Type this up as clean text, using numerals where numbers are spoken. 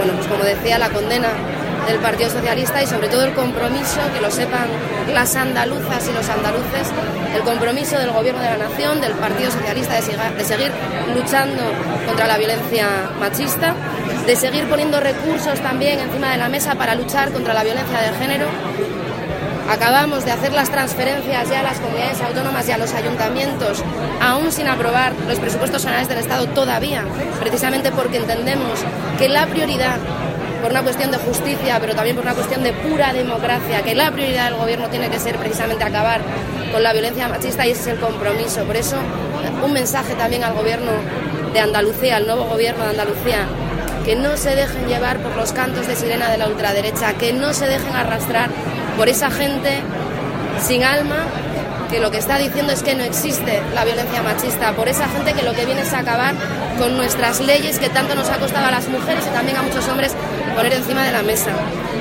bueno, pues como decía, la condena del Partido Socialista y sobre todo el compromiso, que lo sepan las andaluzas y los andaluces, el compromiso del Gobierno de la Nación, del Partido Socialista de seguir luchando contra la violencia machista, de seguir poniendo recursos también encima de la mesa para luchar contra la violencia de género. Acabamos de hacer las transferencias ya a las comunidades autónomas y a los ayuntamientos, aún sin aprobar los presupuestos generales del Estado todavía, precisamente porque entendemos que la prioridad, por una cuestión de justicia, pero también por una cuestión de pura democracia, que la prioridad del Gobierno tiene que ser precisamente acabar con la violencia machista, y ese es el compromiso. Por eso, un mensaje también al Gobierno de Andalucía, al nuevo Gobierno de Andalucía, que no se dejen llevar por los cantos de sirena de la ultraderecha, que no se dejen arrastrar por esa gente sin alma, que lo que está diciendo es que no existe la violencia machista, por esa gente que lo que viene es acabar con nuestras leyes que tanto nos ha costado a las mujeres y también a muchos hombres poner encima de la mesa.